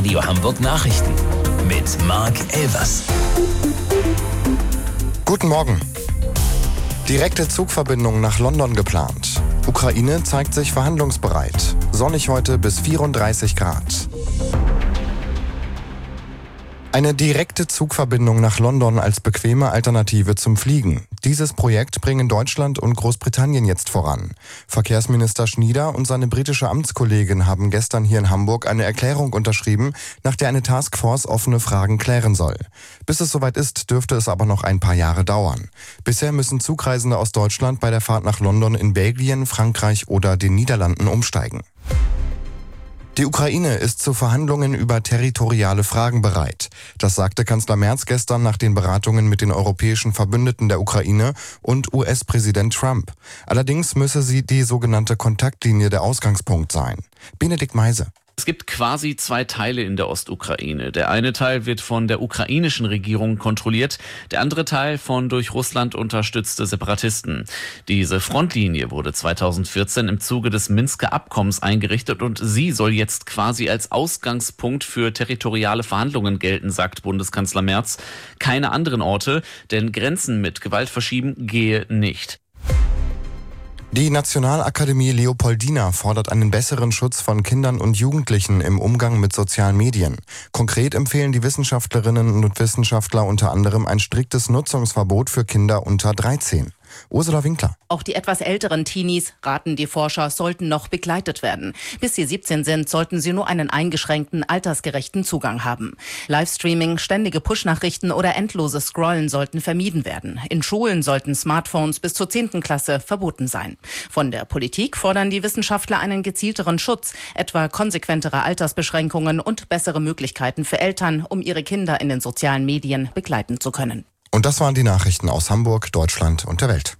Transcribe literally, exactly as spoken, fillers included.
Radio Hamburg Nachrichten mit Marc Elvers. Guten Morgen. Direkte Zugverbindung nach London geplant. Ukraine zeigt sich verhandlungsbereit. Sonnig heute bis vierunddreißig Grad. Eine direkte Zugverbindung nach London als bequeme Alternative zum Fliegen. Dieses Projekt bringen Deutschland und Großbritannien jetzt voran. Verkehrsminister Schnieder und seine britische Amtskollegin haben gestern hier in Hamburg eine Erklärung unterschrieben, nach der eine Taskforce offene Fragen klären soll. Bis es soweit ist, dürfte es aber noch ein paar Jahre dauern. Bisher müssen Zugreisende aus Deutschland bei der Fahrt nach London in Belgien, Frankreich oder den Niederlanden umsteigen. Die Ukraine ist zu Verhandlungen über territoriale Fragen bereit. Das sagte Kanzler Merz gestern nach den Beratungen mit den europäischen Verbündeten der Ukraine und U S-Präsident Trump. Allerdings müsse sie die sogenannte Kontaktlinie der Ausgangspunkt sein. Benedikt Meise. Es gibt quasi zwei Teile in der Ostukraine. Der eine Teil wird von der ukrainischen Regierung kontrolliert, der andere Teil von durch Russland unterstützte Separatisten. Diese Frontlinie wurde zweitausendvierzehn im Zuge des Minsker Abkommens eingerichtet und sie soll jetzt quasi als Ausgangspunkt für territoriale Verhandlungen gelten, sagt Bundeskanzler Merz. Keine anderen Orte, denn Grenzen mit Gewalt verschieben gehe nicht. Die Nationalakademie Leopoldina fordert einen besseren Schutz von Kindern und Jugendlichen im Umgang mit sozialen Medien. Konkret empfehlen die Wissenschaftlerinnen und Wissenschaftler unter anderem ein striktes Nutzungsverbot für Kinder unter dreizehn. Ursula Winkler. Auch die etwas älteren Teenies, raten die Forscher, sollten noch begleitet werden. Bis sie siebzehn sind, sollten sie nur einen eingeschränkten, altersgerechten Zugang haben. Livestreaming, ständige Push-Nachrichten oder endloses Scrollen sollten vermieden werden. In Schulen sollten Smartphones bis zur zehnten Klasse verboten sein. Von der Politik fordern die Wissenschaftler einen gezielteren Schutz, etwa konsequentere Altersbeschränkungen und bessere Möglichkeiten für Eltern, um ihre Kinder in den sozialen Medien begleiten zu können. Und das waren die Nachrichten aus Hamburg, Deutschland und der Welt.